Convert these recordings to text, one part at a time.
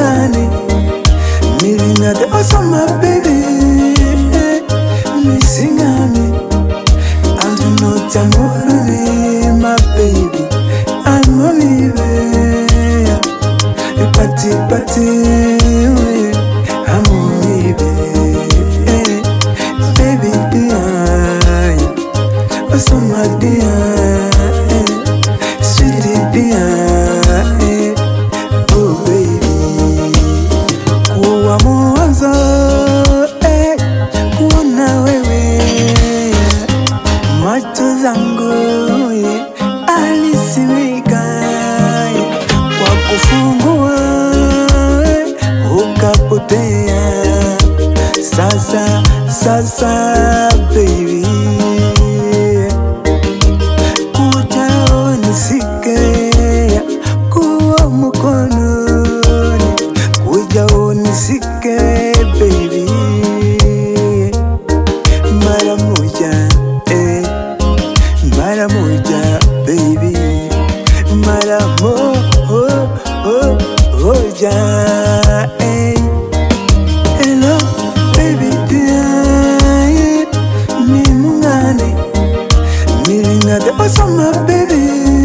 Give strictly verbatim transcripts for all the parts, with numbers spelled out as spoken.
mungani miringa de also my baby missing me and no tamuri my baby I'm only there party party I'm only there baby dear also my dear sweetie dear oh baby kuwa mwanzo eh kuona wewe macho zangu alisimika kwa kufungua ukapotea sasa sasa baby kuja unisike kuwa mkononi kuja unisike baby mara moja eh mara moja baby mara mo oh oh moja eh hello baby dear ni mungani miringa de also my baby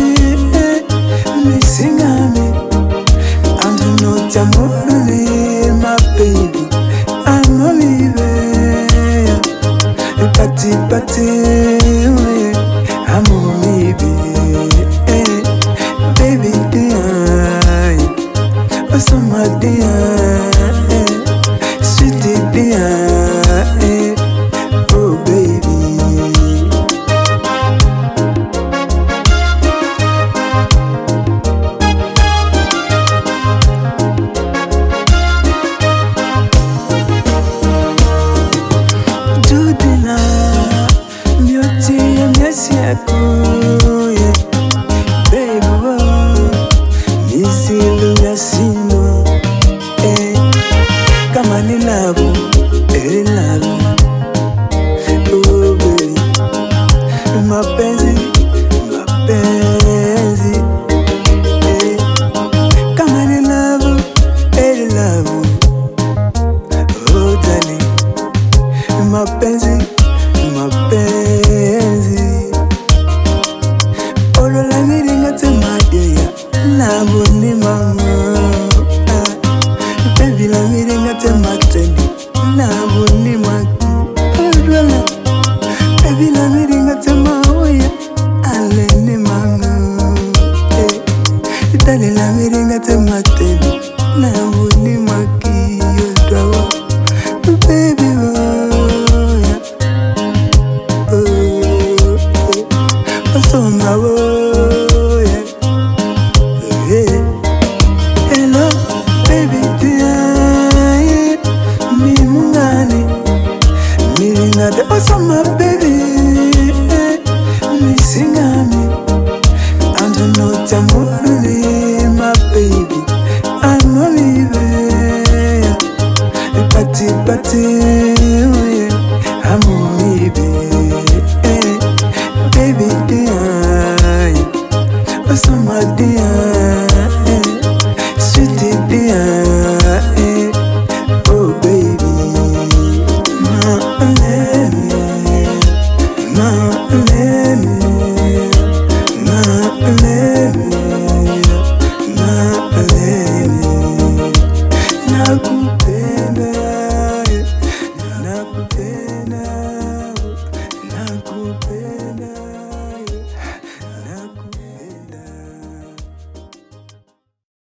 missing me and no tamuri my baby I'm only there party party I'm only there baby dear also my dear sweetie dear oh baby Judila beauty yes yako yeah baby oh nisilu yasino eh kama ni love eh love oh baby mapenzi mapenzi eh kama ni love eh love oh darling mapenzi mapenzi olo la miringa te madia love ni mama baby la miringa te matrendi love ni maki olo baby la miringa te maoya ale ni mama eh dale la miringa te matrendi love ni maki yodawa baby so my boy, yeah. Hello, baby dear, mi mungani, miringa de also my baby, missing me, and no tamuri my baby, I'm only there, party party, I'm only there, baby dear, also my dear, sweetie dear, oh baby, ma let me, ma let me.